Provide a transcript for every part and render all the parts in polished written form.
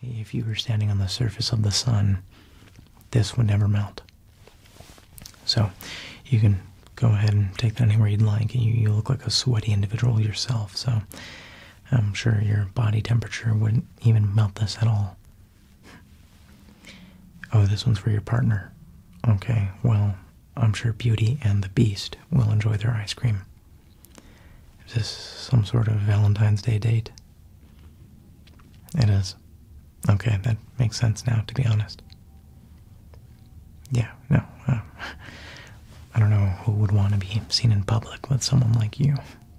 If you were standing on the surface of the sun, this would never melt. So you can go ahead and take that anywhere you'd like. You look like a sweaty individual yourself, so I'm sure your body temperature wouldn't even melt this at all. Oh, this one's for your partner. Okay, well, I'm sure Beauty and the Beast will enjoy their ice cream. Is this some sort of Valentine's Day date? It is. Okay, that makes sense now, to be honest. Yeah, no, I don't know who would want to be seen in public with someone like you.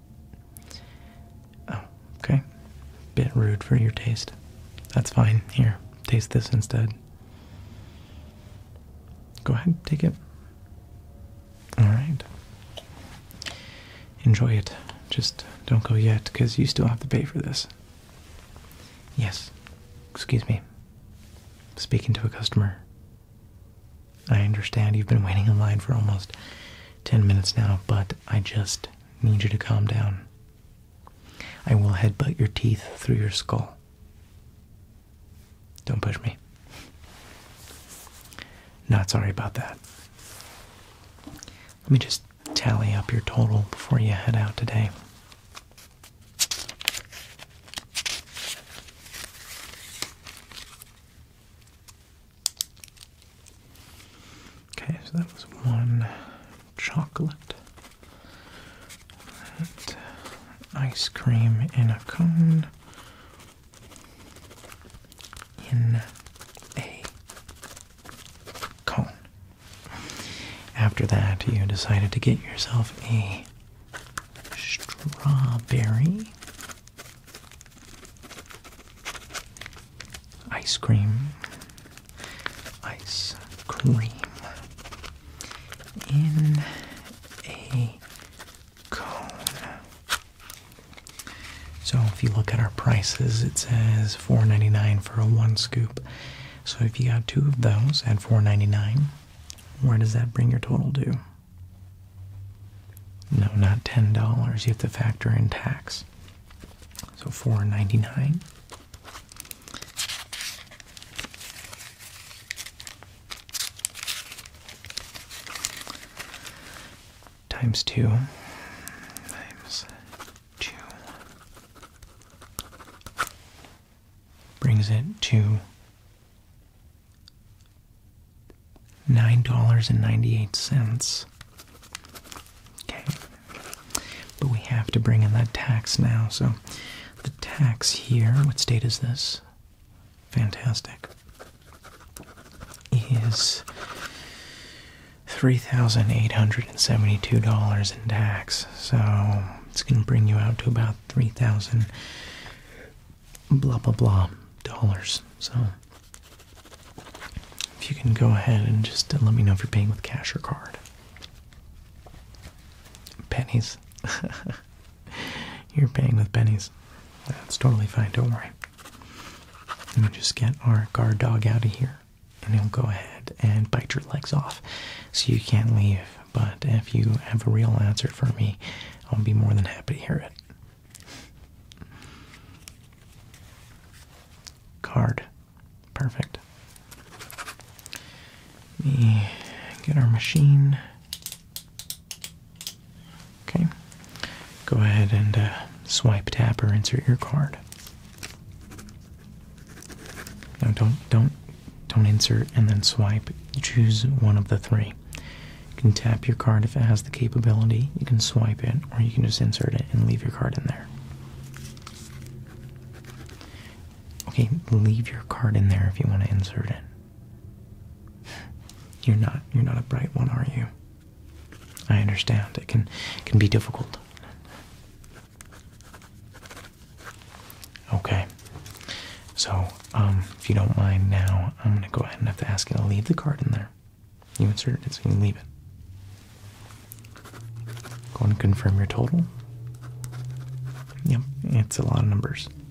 Oh, okay. Bit rude for your taste. That's fine. Here, taste this instead. Go ahead, take it. Alright. Enjoy it. Just don't go yet, because you still have to pay for this. Yes. Excuse me. Speaking to a customer. I understand you've been waiting in line for almost 10 minutes now, but I just need you to calm down. I will headbutt your teeth through your skull. Don't push me. Not sorry about that. Let me just tally up your total before you head out today. Okay, so that was one chocolate, and ice cream in a cone, in a cone. After that, you decided to get yourself a strawberry ice cream in a cone. So if you look at our prices, it says $4.99 for a 1 scoop. So if you got 2 of those at $4.99, where does that bring your total to? No, not $10. You have to factor in tax. So $4.99. Times 2. Brings it to $9.98. Okay. But we have to bring in that tax now. So the tax here, what state is this? Fantastic. Is $3,872 in tax. So it's going to bring you out to about $3,000 blah blah blah dollars. So if you can go ahead and just let me know if you're paying with cash or card. Pennies. You're paying with pennies. That's totally fine, don't worry. Let me just get our guard dog out of here, and he'll go ahead and bite your legs off so you can't leave. But if you have a real answer for me, I'll be more than happy to hear it. Card. Perfect. Let me get our machine. Okay. Go ahead and swipe, tap, or insert your card. No, don't insert and then swipe. You choose one of the 3. You can tap your card if it has the capability. You can swipe it, or you can just insert it and leave your card in there. Okay, leave your card in there if you want to insert it. You're not a bright one, are you? I understand. It can be difficult. Okay. So, if you don't mind now, I'm going to go ahead and have to ask you to leave the card in there. You inserted it, so you can leave it. Go and confirm your total. Yep, it's a lot of numbers.